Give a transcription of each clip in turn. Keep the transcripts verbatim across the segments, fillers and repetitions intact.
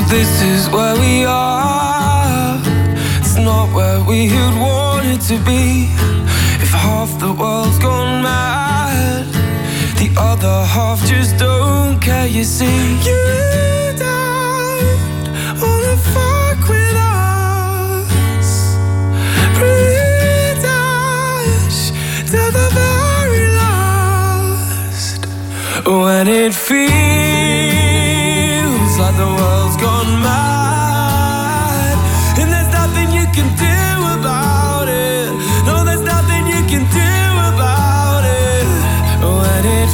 This is where we are. It's not where we had wanted to be. If half the world's gone mad, the other half just don't care, you see. You don't wanna fuck with us. Breathe us to the very last. When it feels like the world's gone mad, and there's nothing you can do about it. No, there's nothing you can do about it. When it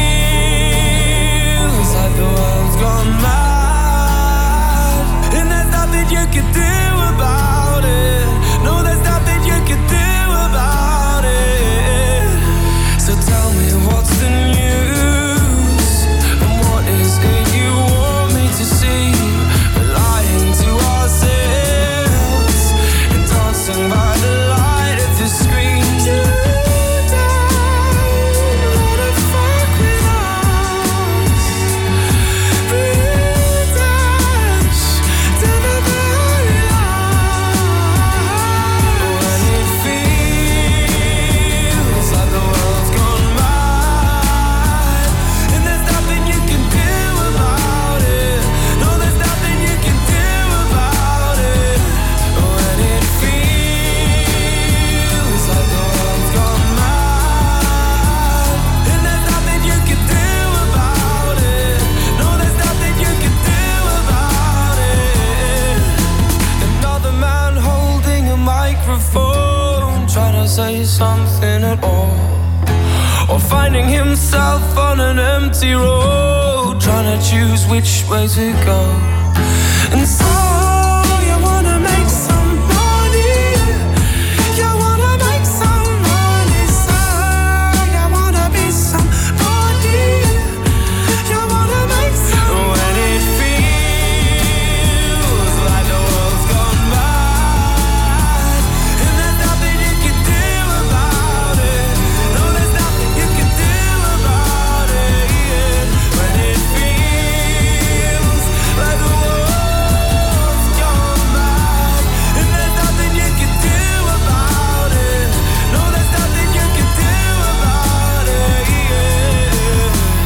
feels like the world's gone mad, and there's nothing you can do about it. No, there's nothing you can do about it. So tell me what's the news, and what is it you want me to see? We're lying to ourselves and dancing by the light of the screen. You don't wanna fuck with us. Breathe us to the very last. When it feels like the world's gone mad, and there's nothing you can do about it. No, there's nothing you can do about it. When it feels like the world's gone mad, and there's nothing you can do about it. No, there's nothing you can do about it. Another man holding a microphone, trying to say something at all, or finding himself on an empty road, trying to choose which way to go. And so you wanna make some money, you wanna make some money, so you wanna be somebody, you wanna make some. When it feels like the world's gone mad, and there's nothing you can do about it. No, there's nothing you can do about it. Yeah. When it feels like the world's gone mad, and there's nothing you can do about it. No, there's nothing you can do about it. Yeah.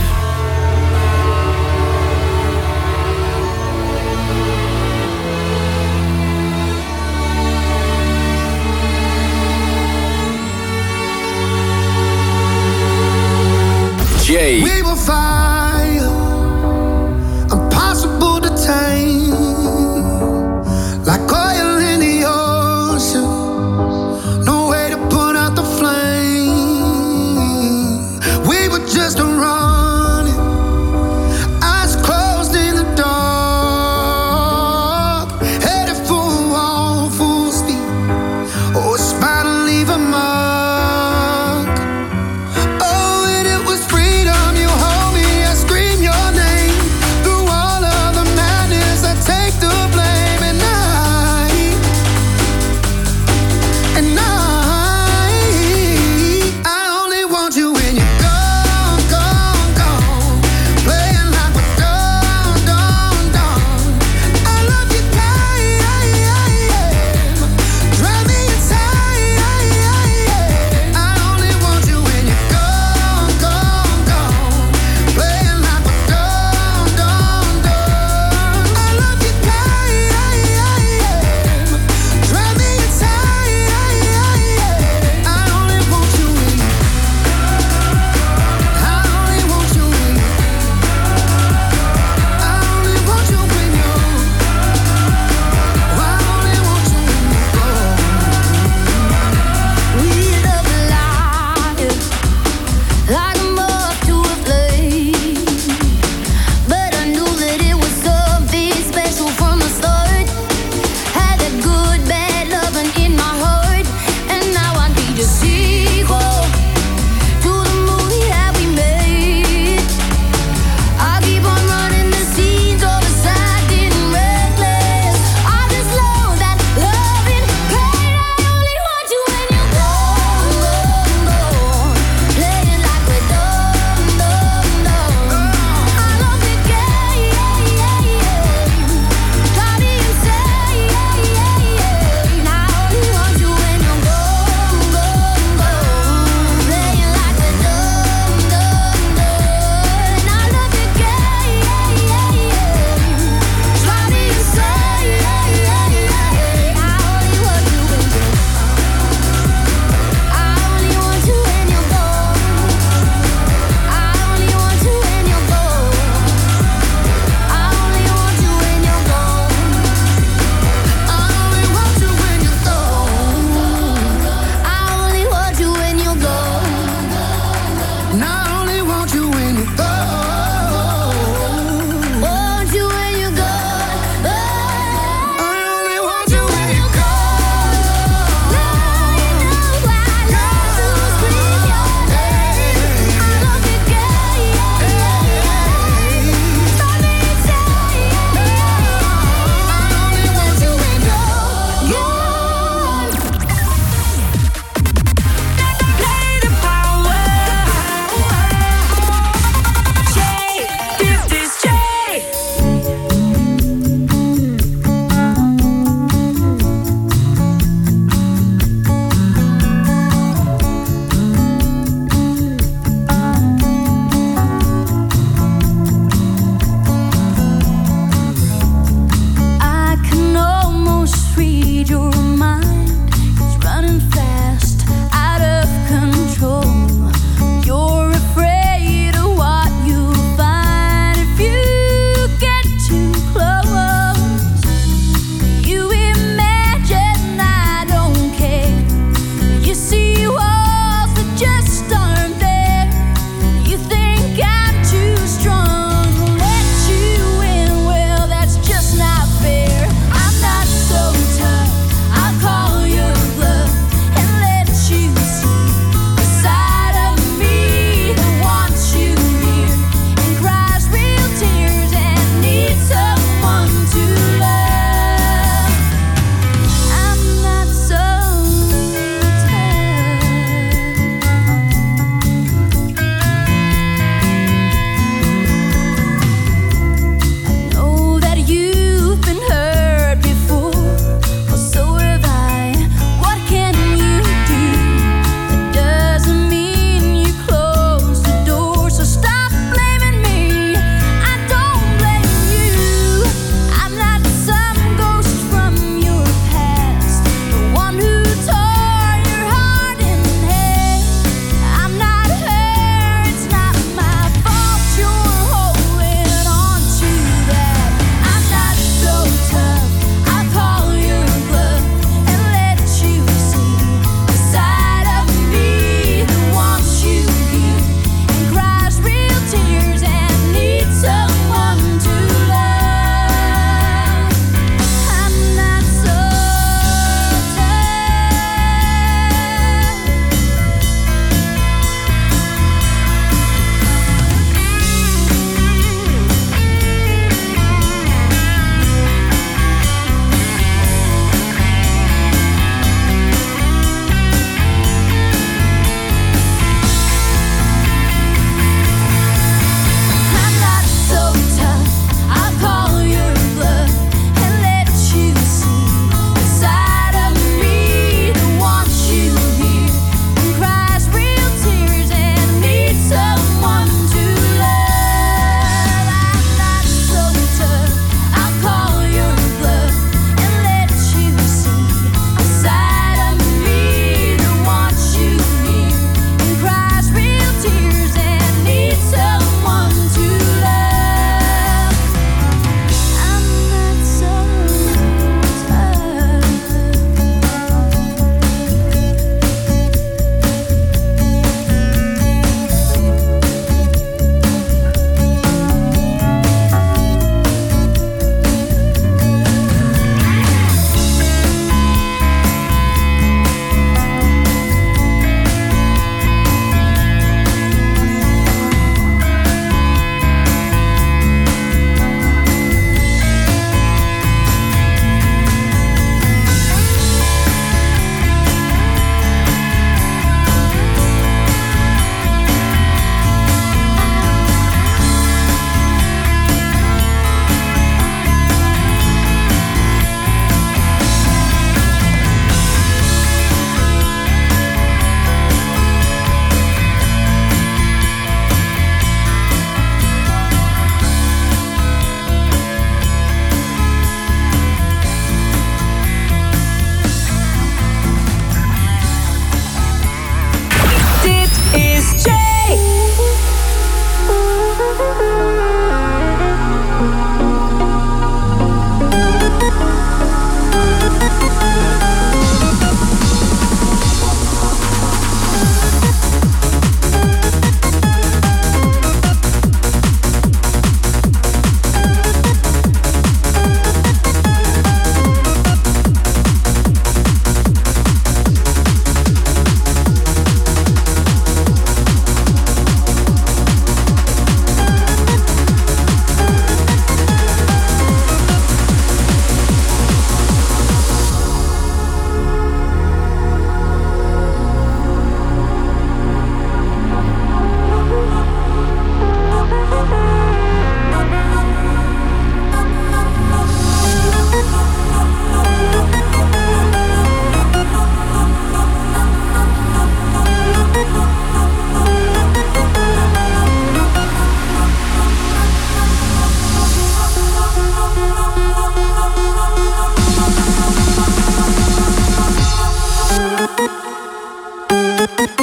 Jay. We will fire, impossible to tame, like oil in the ocean. No way to put out the flame. We were just running, eyes closed in the dark, headed for a wall full speed. Oh, it's about to leave a mark. Oh, and it was freedom. You hold me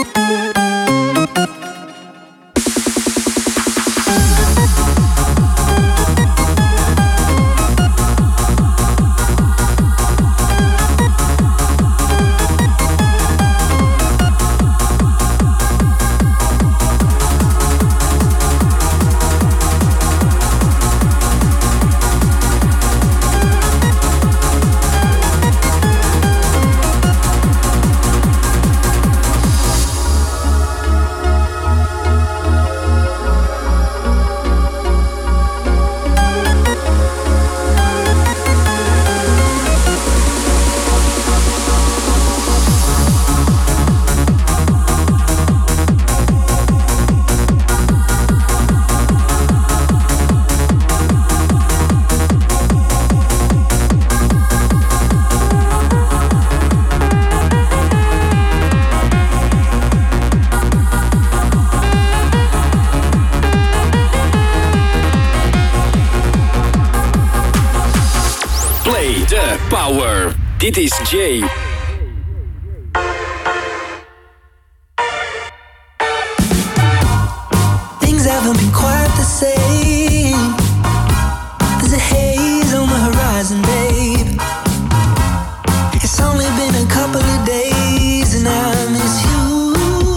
Power. Dit is Jay. Things haven't been quite the same. There's a haze on the horizon, babe. It's only been a couple of days and I miss you.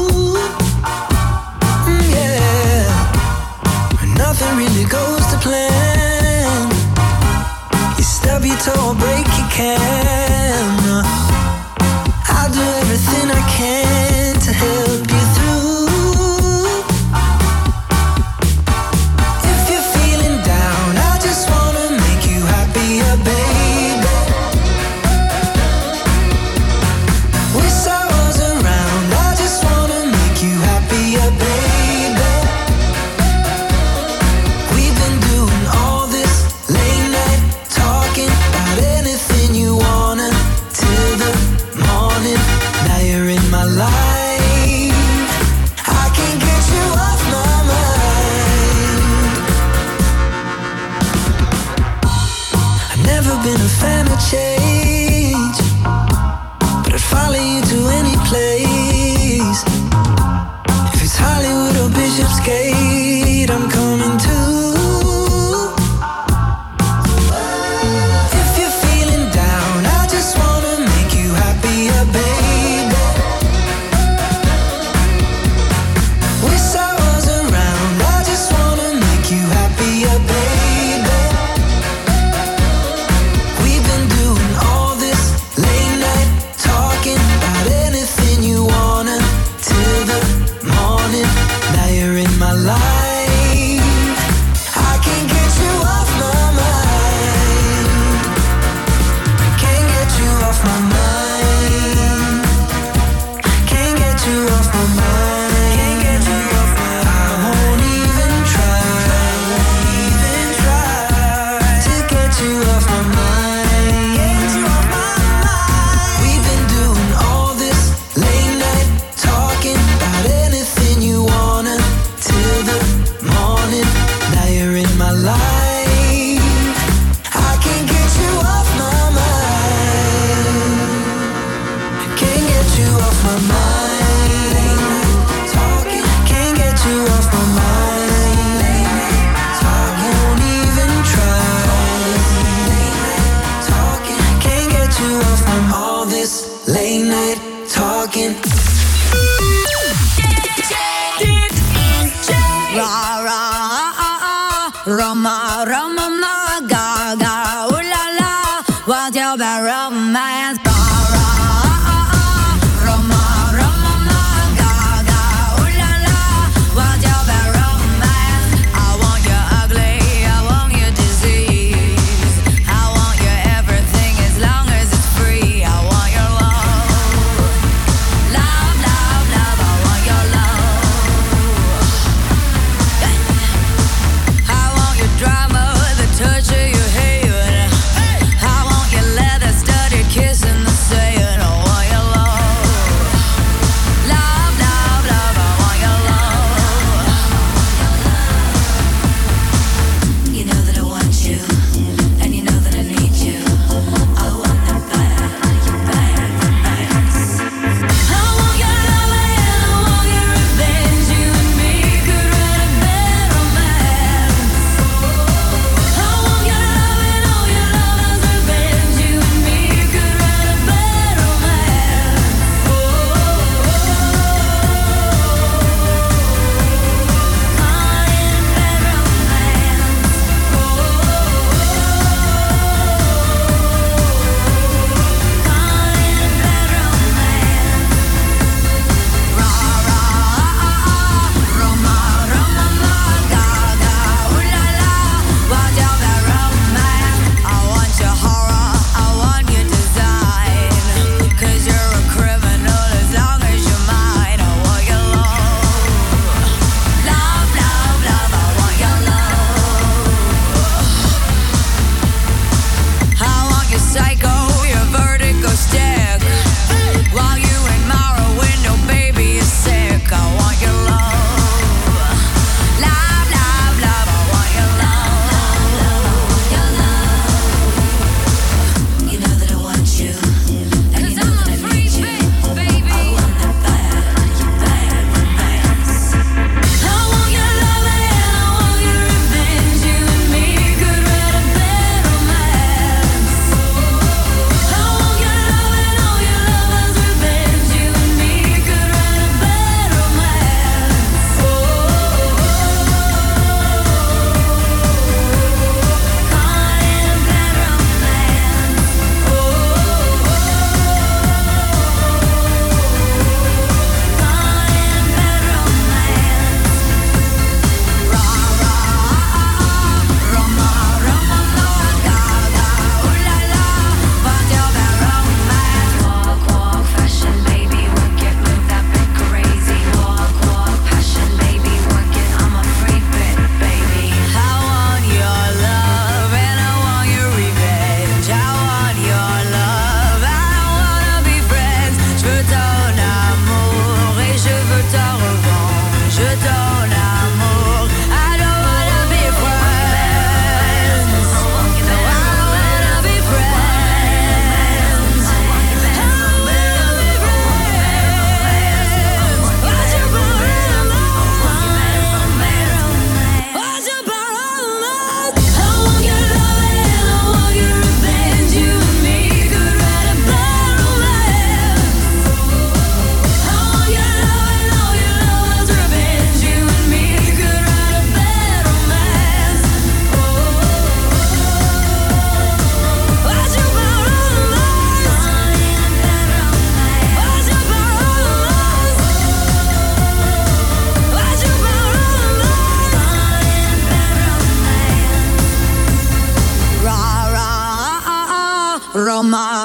Mm, yeah. Nothing really goes to plan. You stub your toe or break your can. I'll do everything I can to help you through. If you're feeling down, I just wanna make you happier, baby. Wish I was around, I just wanna make you happier, baby. We've been doing all this late night talking about anything you wanna till the morning. Now you're in my life, I can't get you off my mind. I've never been a fan of change, but I'd follow you to any place. If it's Hollywood or Bishopsgate, I'm coming too. If you're feeling down, I just wanna make you happier, baby. Wish I was around, I just wanna make you happier, baby. We've been doing all this late night talking about anything you wanna till the morning. Now you're in my life, I can't get you off my mind. Can't get you off my mind. Can't get you off my mind. Can't get you off my mind. I won't even try, even try to get you off my mind. Get you off my mind. We've been doing all this late night talking about anything you wanna till the morning. Now you're in my life, I can't get you off my mind. Can't get you off my mind. Talking, can't get you off my mind. I won't even try. Talking, can't get you off from all this late night talking. Ra ra ah ah Roma Roma ma ga ga ooh la la. What's your bad romance? Ra ra ah ah Roma Roma ma ga ga ooh la la. What's your bad romance? I want you ugly, I want you disease, I want you everything as long as it's free. I want your love, love, love, love. I want your love. I want your drama,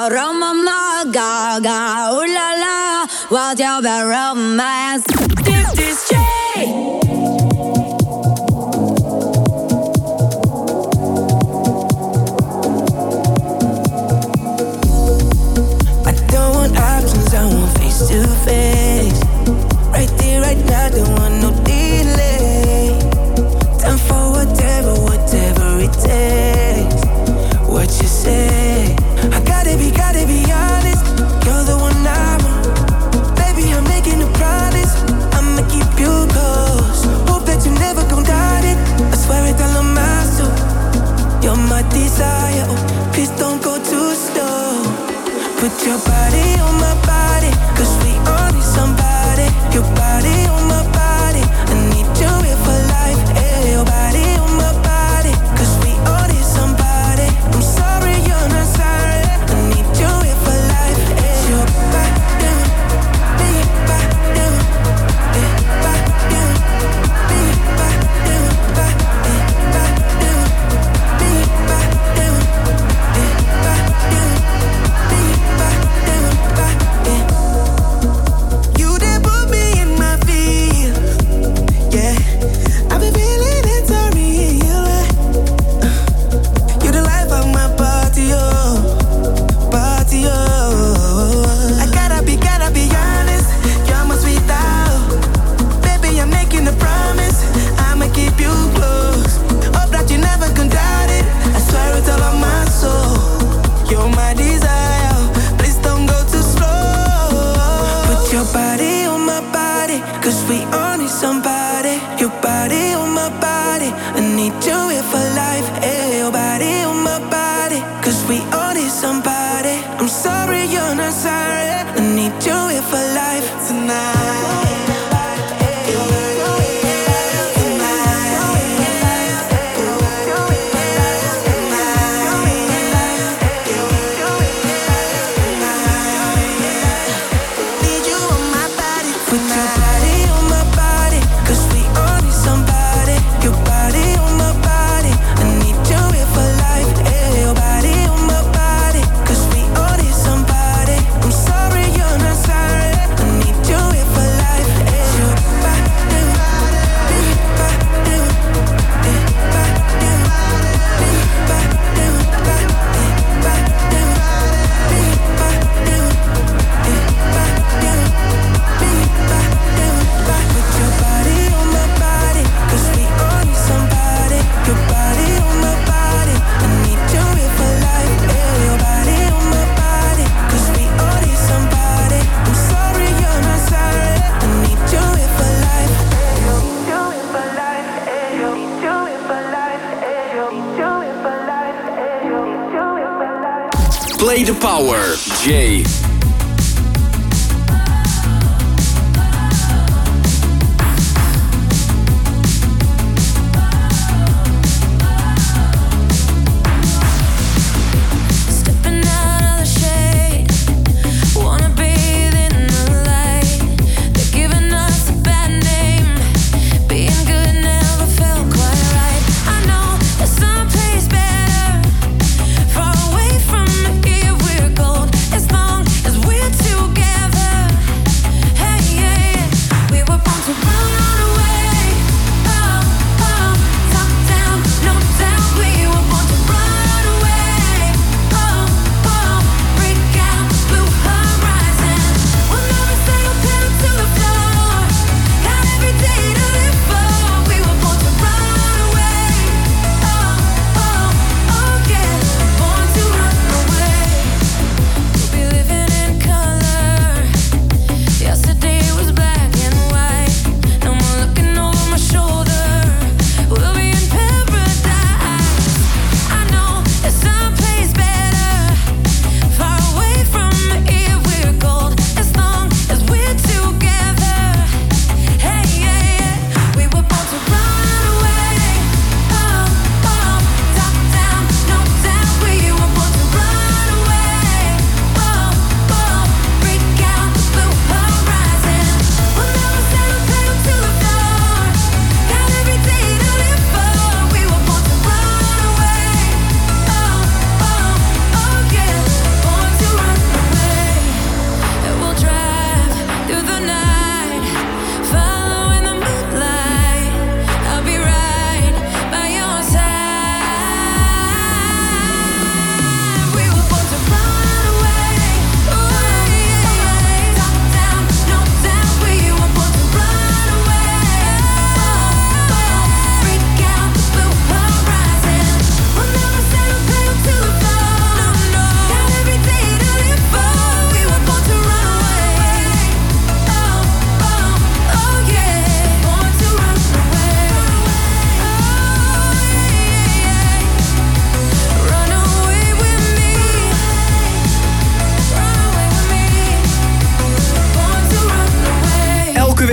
Roma, Gaga, ooh la la, what's your bad romance? This is Jay. Options, I want face to face. Right there, right now, don't want no delay. Time for whatever, whatever it takes. What you say? I gotta be, gotta be honest. You're the one I want. Baby, I'm making a promise. I'ma keep you close. Hope that you never gon' doubt it. I swear it all on my soul. You're my desire. Oh, please don't go too slow. Put your body on my body, cause we all need somebody. Your body on my body, I need you here for life. Hey, your body on my body, cause we all need somebody. I'm sorry, you're not sorry. I need you here for life. Hey, your body, me body, me body, me body, me body, me body, me body. You did put me in my feet, yeah. I've been feeling it, sorry, yeah. You the life of my party, oh, party, oh. I gotta be, gotta be honest. You're my sweet out, baby. I'm making a promise. I'ma keep you close. Hope that you never can doubt it. I swear it's all on my soul. You're my desire. Your body on my body, cause we all need somebody. Your body on my body, I need you here for life. Hey, your body on my body, cause we all need somebody. I'm sorry, you're not sorry. I need you here for life tonight. Play the Power, Jay. Far away from here, we're gold. As long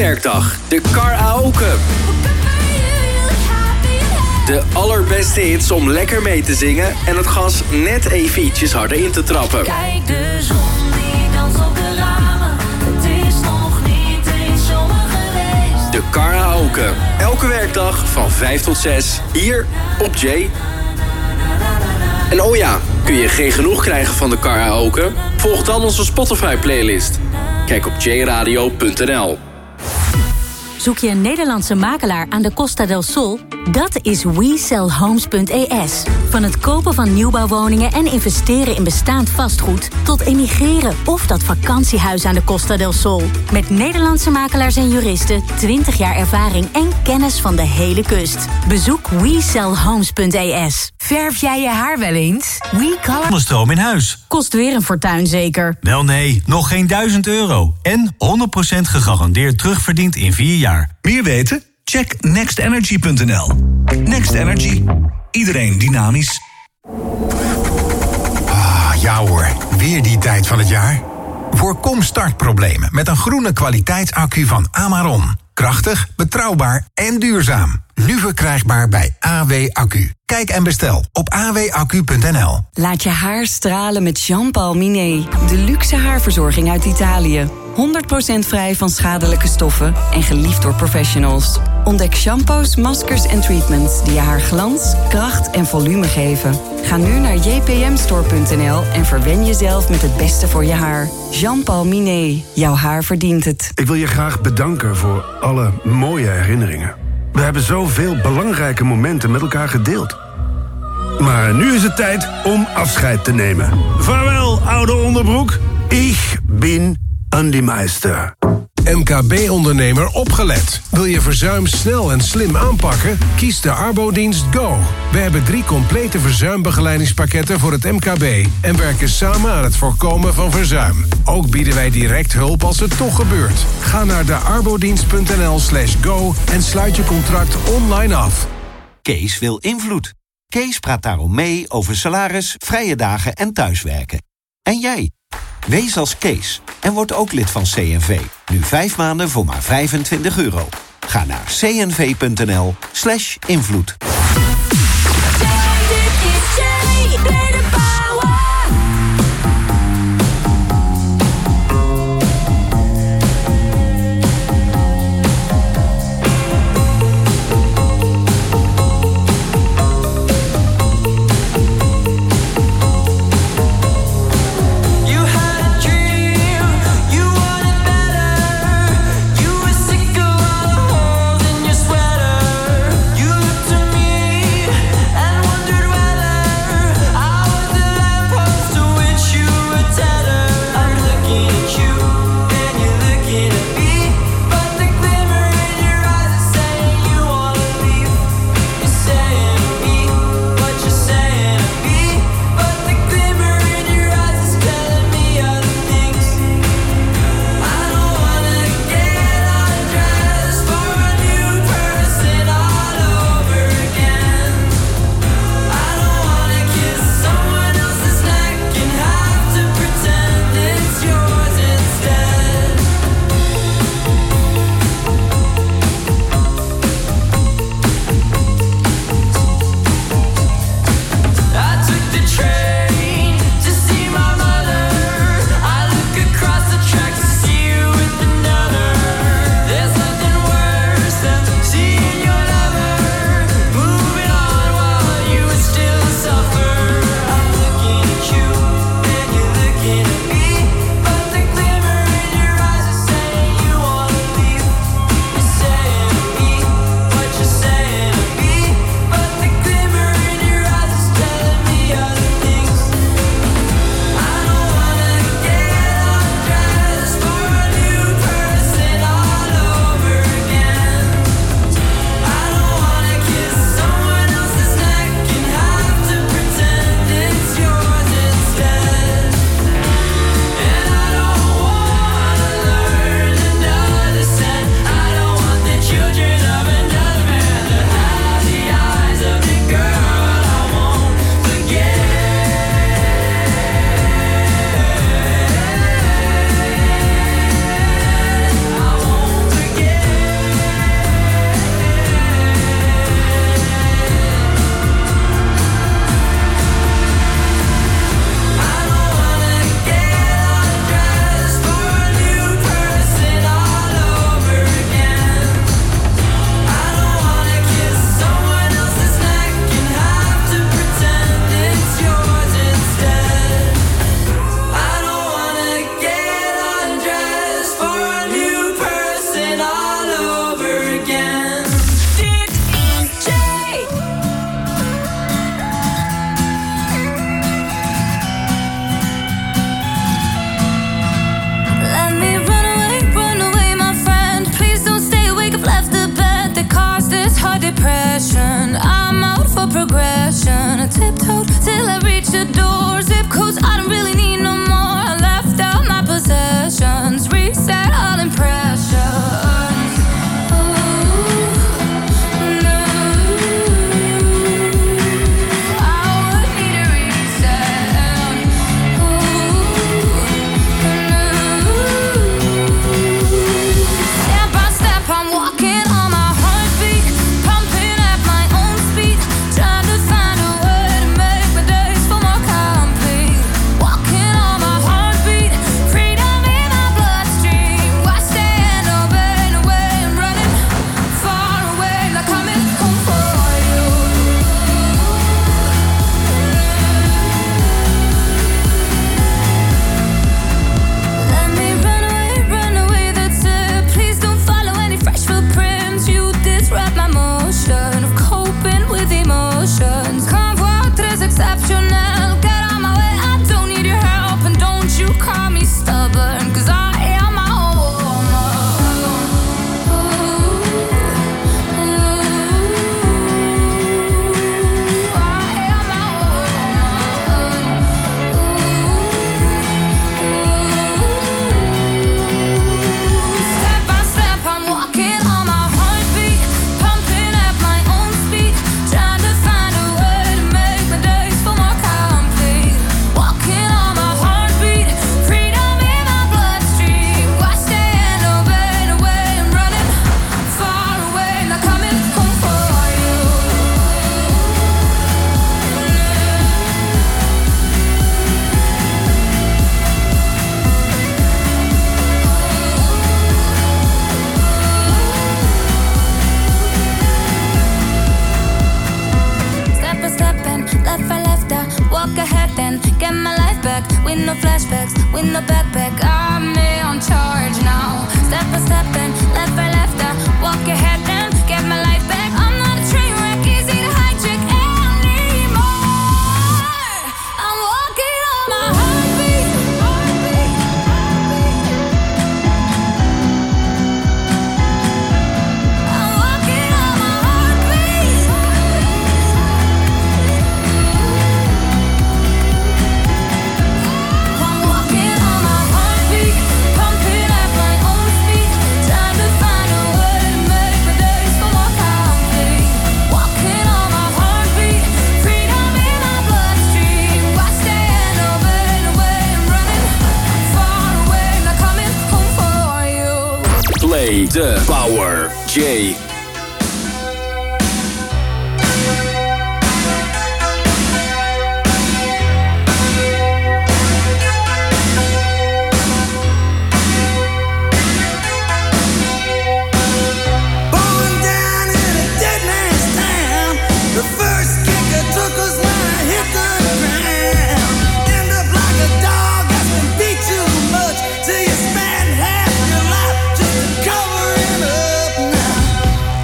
werkdag de karaoke. De allerbeste hits om lekker mee te zingen en het gas net even ietsjes harder in te trappen. Kijk, de zon die danst op de ramen. Het is nog niet eens zomer geweest. De karaoke. Elke werkdag van vijf tot zes. Hier op J. En oh ja, kun je geen genoeg krijgen van de karaoke? Volg dan onze Spotify-playlist. Kijk op j radio punt n l. Zoek je een Nederlandse makelaar aan de Costa del Sol? Dat is we sell homes punt e s. Van het kopen van nieuwbouwwoningen en investeren in bestaand vastgoed... tot emigreren of dat vakantiehuis aan de Costa del Sol. Met Nederlandse makelaars en juristen, twintig jaar ervaring... en kennis van de hele kust. Bezoek we sell homes punt e s. Verf jij je haar wel eens? We Color... Zonnestroom in huis. Kost weer een fortuin zeker? Wel nee, nog geen duizend euro. En honderd procent gegarandeerd terugverdiend in vier jaar. Meer weten? Check next energy punt n l. Next Energy. Iedereen dynamisch. Ah, ja hoor. Weer die tijd van het jaar. Voorkom startproblemen met een groene kwaliteitsaccu van Amaron. Krachtig, betrouwbaar en duurzaam. Nu verkrijgbaar bij A W Accu. Kijk en bestel op a w accu punt n l. Laat je haar stralen met Jean-Paul Minet. De luxe haarverzorging uit Italië. honderd procent vrij van schadelijke stoffen en geliefd door professionals. Ontdek shampoos, maskers en treatments die je haar glans, kracht en volume geven. Ga nu naar j p m store punt n l en verwen jezelf met het beste voor je haar. Jean-Paul Minet, jouw haar verdient het. Ik wil je graag bedanken voor alle mooie herinneringen. We hebben zoveel belangrijke momenten met elkaar gedeeld. Maar nu is het tijd om afscheid te nemen. Vaarwel, oude onderbroek. Ik ben Andy Meister. M K B-ondernemer opgelet. Wil je verzuim snel en slim aanpakken? Kies de Arbodienst Go. We hebben drie complete verzuimbegeleidingspakketten voor het M K B... en werken samen aan het voorkomen van verzuim. Ook bieden wij direct hulp als het toch gebeurt. Ga naar de arbodienst punt n l slash go en sluit je contract online af. Kees wil invloed. Kees praat daarom mee over salaris, vrije dagen en thuiswerken. En jij? Wees als Kees en word ook lid van C N V. Nu vijf maanden voor maar vijfentwintig euro. Ga naar cnv punt n l slash invloed. To me with no flashbacks, with no backpack. I'm in charge now. Step by step and left by left, I walk ahead and get my life back. I'm not a train wreck, easy to hijack anymore. I'm walking on my heartbeat. I'm walking on my heartbeat. I'm walking on my heartbeat, pumping at my own speed, trying to find a way to make my days go more complete. Walking on my heartbeat, freedom in my bloodstream. Watch the end of it, away and running far away, not coming home for you. Play the Power J. Born down in a dead man's town. The first kicker took us when I hit the ground. End up like a dog that's been beat too much, till you spend half your life just to cover it up now.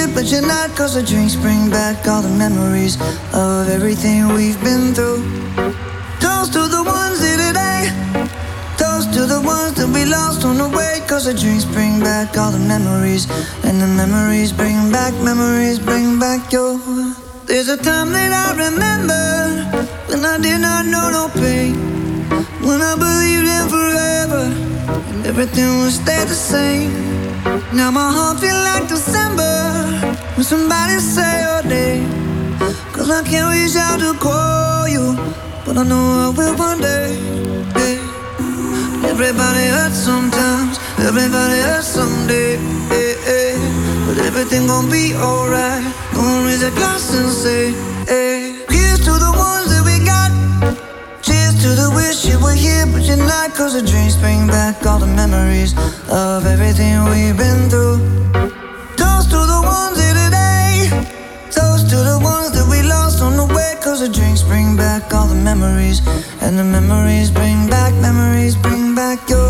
here, but you're not. Cause the drinks bring back all the memories of everything we've been through. Toast to the ones here today. Toast to the ones that we lost on the way. Cause the drinks bring back all the memories. And the memories bring back, memories bring back your. There's a time that I remember when I did not know no pain, when I believed in forever and everything would stay the same. Now my heart feel like December when somebody say your name. Cause I can't reach out to call you, but I know I will one day. Yeah. Everybody hurts sometimes, everybody hurts someday. Yeah, yeah. But everything gon' be alright. Gonna raise a glass and say, hey. Here's to the ones that we got. Cheers to the wish you were here, but you're not. Cause the drinks bring back all the memories of everything we've been through. Toast to the ones here today. Toast to the ones that we lost on the way. Cause the drinks bring back all the memories. And the memories bring back, memories bring back your.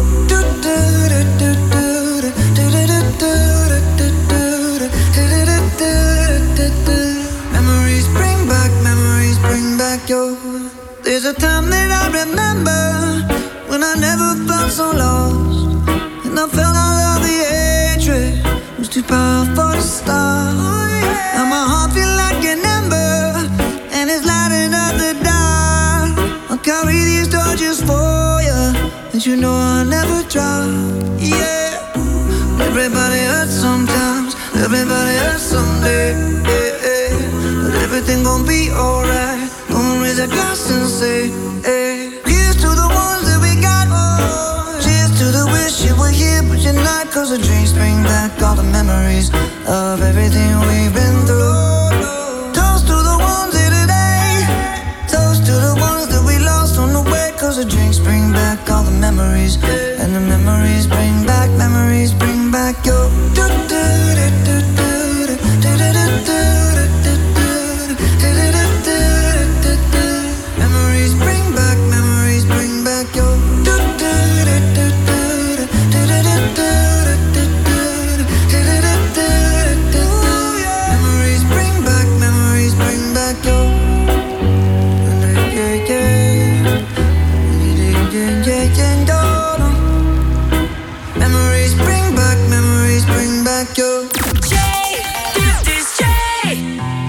Memories bring back, memories bring back your. There's a time that I remember when I never felt so lost, and I felt all of the hatred was too powerful to stop. Now my heart feel like an ember, and it's lighting up the dark. I'll carry these torches for you, and you know I'll never drop. Yeah. Everybody hurts sometimes, everybody hurts someday. Yeah, yeah. But everything gon' be alright. Gonna raise a glass and say, hey. Here's to the ones that we got. Oh. Cheers to the wish you were here, but you're not. Cause the drinks bring back all the memories of everything we've been through. Toast to the ones here today. Toast to the ones that we lost on the way. Cause the drinks bring back all the memories. And the memories bring back, memories bring back your. Memories bring back, memories bring back your. Memories bring back, memories bring back your. Memories bring back, memories bring back your. Jay, this is Jay.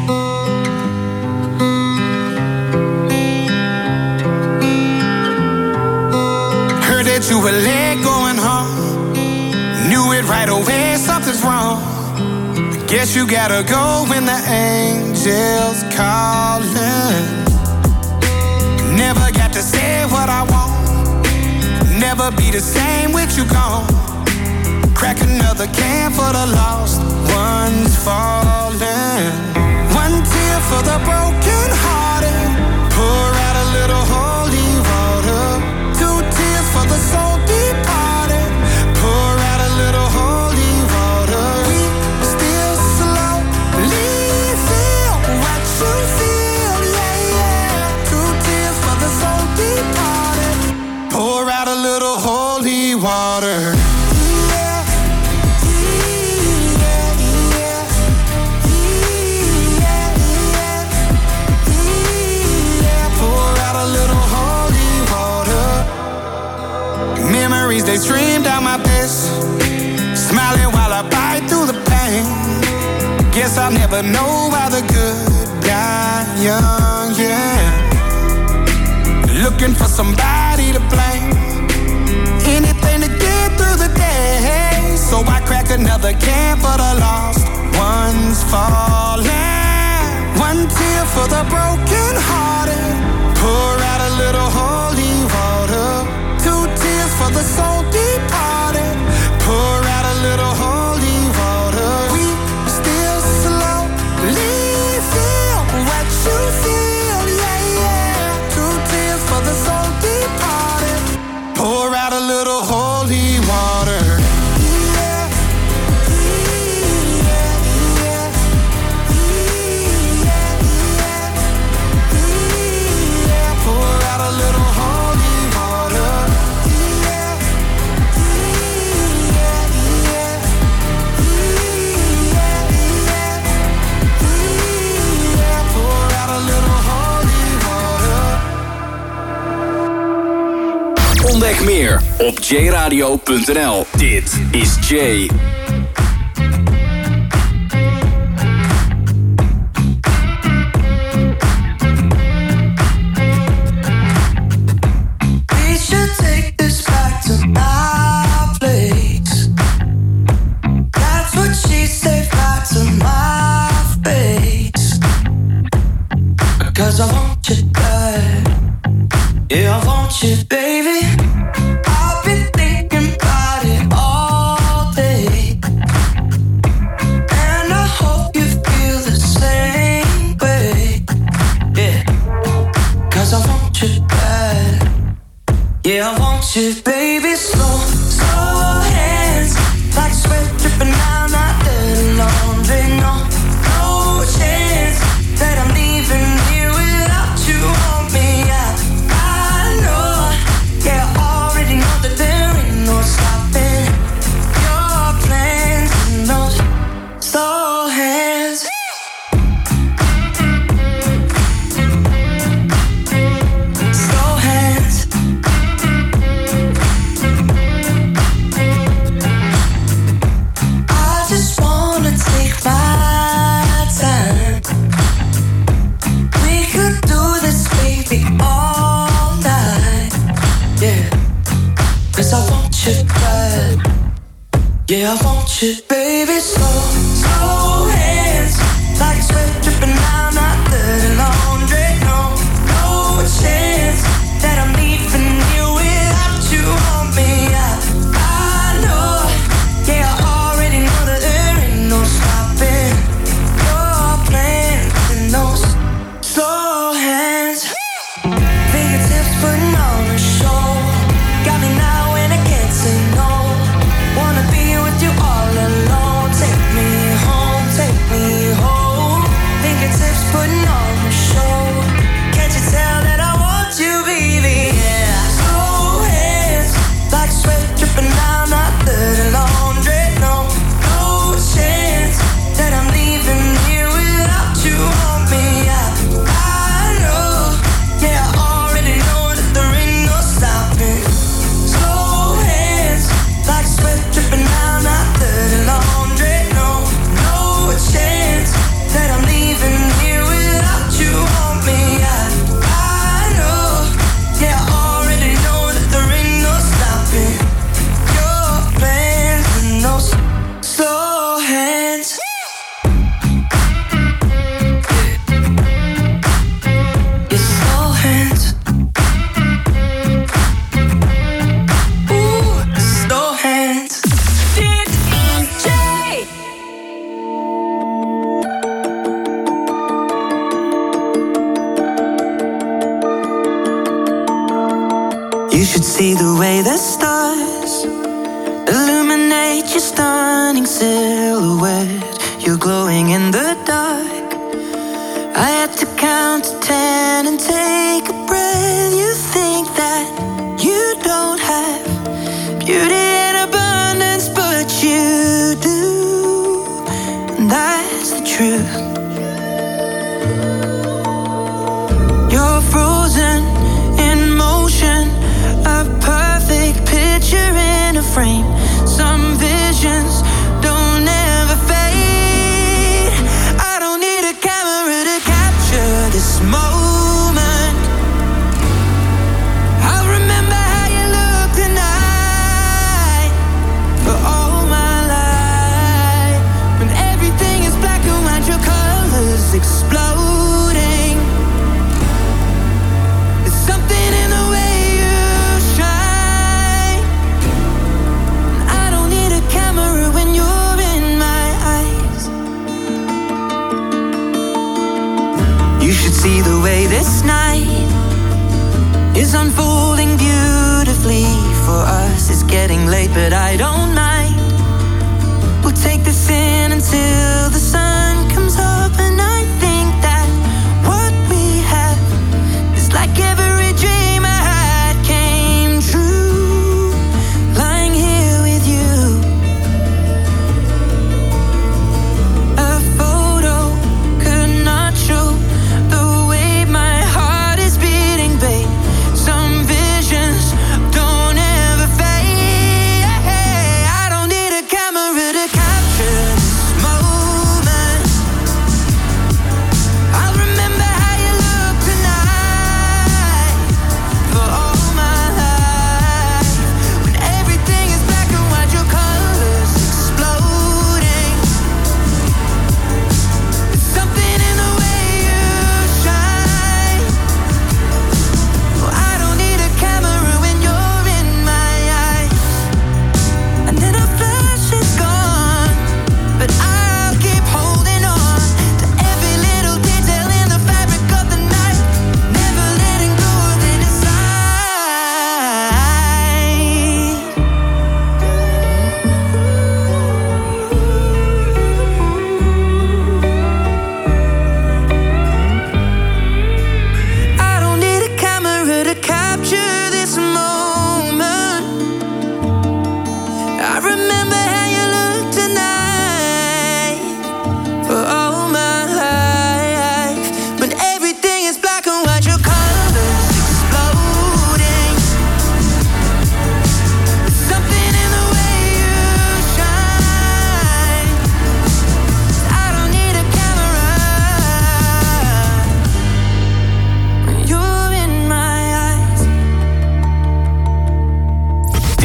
Heard that you were late going home. Knew it right away, something's wrong. Guess you gotta go when the angels calling. Never got to say what I want. Never be the same with you gone. Crack another can for the lost ones falling. One tear for the broken hearted. Pour out a little holy water. Two tears for the soul departed. Pour out a little holy water. We still slowly feel what you feel, yeah, yeah. Two tears for the soul departed. Pour out a little holy water. Memories, they stream down my face, smiling while I bite through the pain. Guess I'll never know why the good die young, yeah. Looking for somebody to blame, anything to get through the day. So I crack another can for the lost ones falling. One tear for the broken hearted. Pour out a little holy water. Two tears for the soul departed. Pour out a little holy water. We still slowly feel what you feel, yeah, yeah. Two tears for the soul departed. Pour out a little holy water. meer op j radio punt n l. Dit is Jay. Cause I want you bad. Yeah, I want you, baby. I've been thinking about it all day, and I hope you feel the same way. Yeah, cause I want you bad. Yeah, I want you, baby. Slow, slow hands, like sweat dripping down that dirty laundry. No, no chance that I'm leaving here without you on me. I, I know, yeah, I already know that there ain't no stopping your plans and those slow hands. Slow hands. I just wanna take my time. We could do this, baby, all night. Yeah, cause I want you bad. Yeah, I want you, baby. Slow, slow hands, like sweat dripping down that dirty laundry. No, no chance that I'm leaving you without you on me. I, I know, yeah, I already know that there ain't no stopping your plans and those slow hands. Fingertips putting on a show. Got me now and I can't say no. Wanna be with you all alone. Take me home, take me home. Fingertips putting on a show. Can't you tell that I want you, baby? Yeah. Slow hands, like sweat dripping down that dirty laundry. No, no chance that I'm leaving here without you on me. I, I know, yeah, I already know that there ain't no stopping. Slow hands, like sweat dripping down that dirty laundry. No, no chance that I'm leaving here without you on me. I, I know, yeah, I already know that there ain't no stopping your plans and those slow hands. Your slow hands. Ooh, slow hands. Dit is Jay. You should see the way the stars illuminate your stunning silhouette. You're glowing in the dark. I had to count to ten and take a breath. You think that you don't have beauty in abundance, but you do. And that's the truth. You're frozen in motion, a perfect picture in a frame. Some visions don't ever fade. I don't need a camera to capture this moment. I'll remember how you look tonight for all my life. When everything is black and white, your colors exploding. There's something in the way you shine. I don't need a camera when you're in my eyes. You should see the way this night is unfolding beautifully for us. It's getting late, but I don't mind. We'll take this in until the sun comes up, and I think that what we have is like every dream I had came true. Lying here with you, a photo could not show the way my heart is beating, babe. Some visions don't ever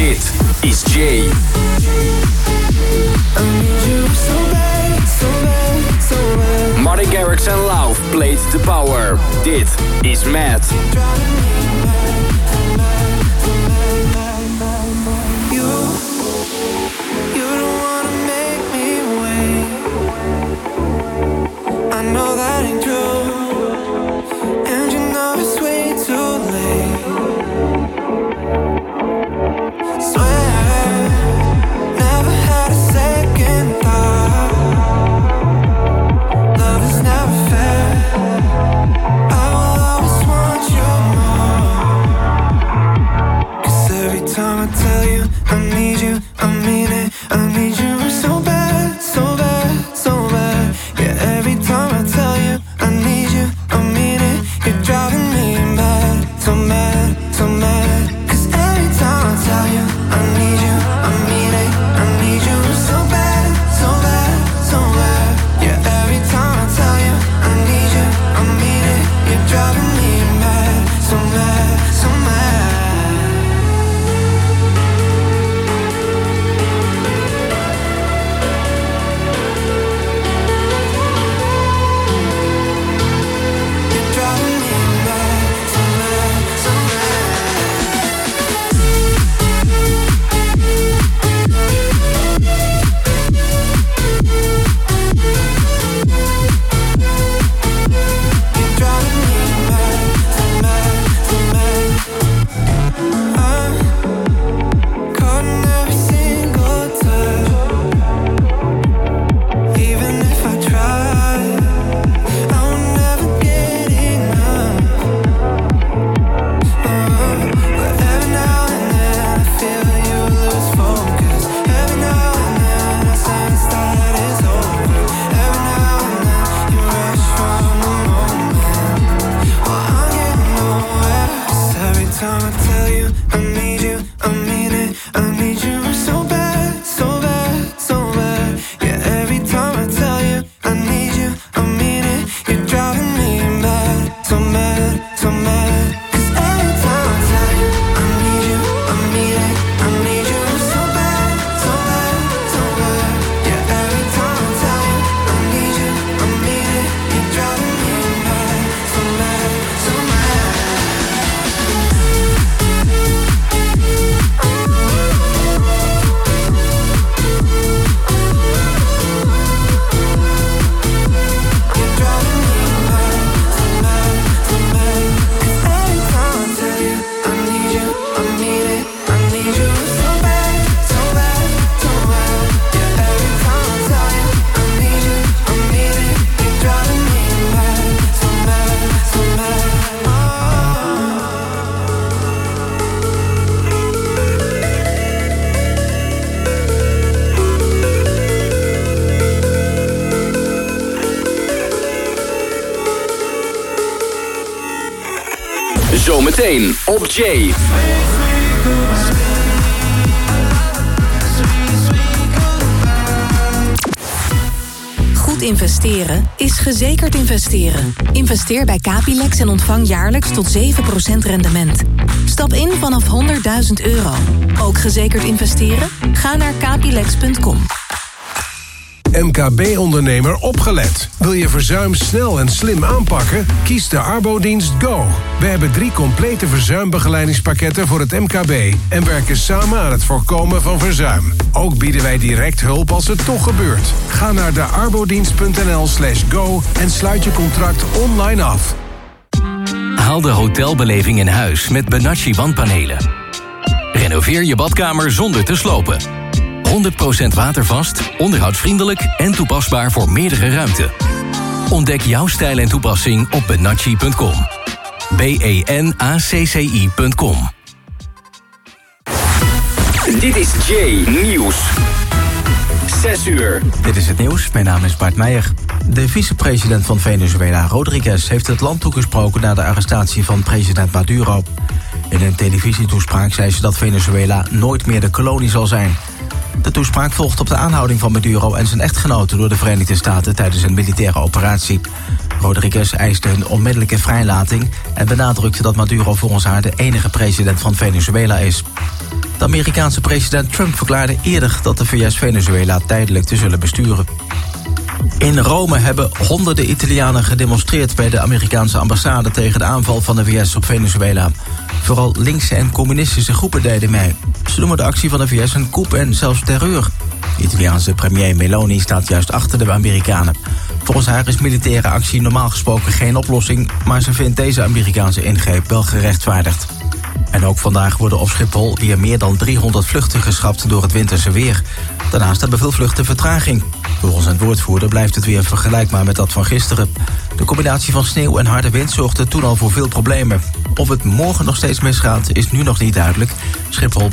Dit is Jay. Martin Garrix en Lauw played the power. Dit is Mad. I know that ain't true, and you know it's way too late. Swear, never had a second thought. Love is never fair. I will always want you more. 'Cause every time I tell you I need you, I mean it. I need you so bad, so bad, so bad. Yeah, every time I tell you I need you, I mean it. You're driving me mad, so mad, so mad. 'Cause every time I tell you I need you, I mean it. I need you so bad, so bad, so bad. Yeah, every time I tell you I need you, I mean it. You're driving me mad, so mad, so mad. Zometeen op Jay. Goed investeren is gezekerd investeren. Investeer bij Capilex en ontvang jaarlijks tot zeven procent rendement. Stap in vanaf honderdduizend euro. Ook gezekerd investeren? Ga naar capilex punt com. M K B-ondernemer opgelet. Wil je verzuim snel en slim aanpakken? Kies de Arbodienst Go. We hebben drie complete verzuimbegeleidingspakketten voor het M K B... en werken samen aan het voorkomen van verzuim. Ook bieden wij direct hulp als het toch gebeurt. Ga naar de arbodienst punt n l slash go en sluit je contract online af. Haal de hotelbeleving in huis met Benacci wandpanelen. Renoveer je badkamer zonder te slopen. honderd procent watervast, onderhoudsvriendelijk en toepasbaar voor meerdere ruimten. Ontdek jouw stijl en toepassing op benacci punt com. B E N A C C I punt com. Dit is Jay Nieuws. zes uur. Dit is het nieuws. Mijn naam is Bart Meijer. De vicepresident van Venezuela, Rodriguez, heeft het land toegesproken na de arrestatie van president Maduro. In een televisietoespraak zei ze dat Venezuela nooit meer de kolonie zal zijn. De toespraak volgt op de aanhouding van Maduro en zijn echtgenote door de Verenigde Staten tijdens een militaire operatie. Rodriguez eiste hun onmiddellijke vrijlating en benadrukte dat Maduro volgens haar de enige president van Venezuela is. De Amerikaanse president Trump verklaarde eerder dat de V S Venezuela tijdelijk te zullen besturen. In Rome hebben honderden Italianen gedemonstreerd bij de Amerikaanse ambassade tegen de aanval van de V S op Venezuela. Vooral linkse en communistische groepen deden mee. Ze noemen de actie van de V S een coup en zelfs terreur. De Italiaanse premier Meloni staat juist achter de Amerikanen. Volgens haar is militaire actie normaal gesproken geen oplossing, maar ze vindt deze Amerikaanse ingreep wel gerechtvaardigd. En ook vandaag worden op Schiphol weer meer dan driehonderd vluchten geschrapt door het winterse weer. Daarnaast hebben veel vluchten vertraging. Volgens een woordvoerder blijft het weer vergelijkbaar met dat van gisteren. De combinatie van sneeuw en harde wind zorgde toen al voor veel problemen. Of het morgen nog steeds misgaat is nu nog niet duidelijk. Schiphol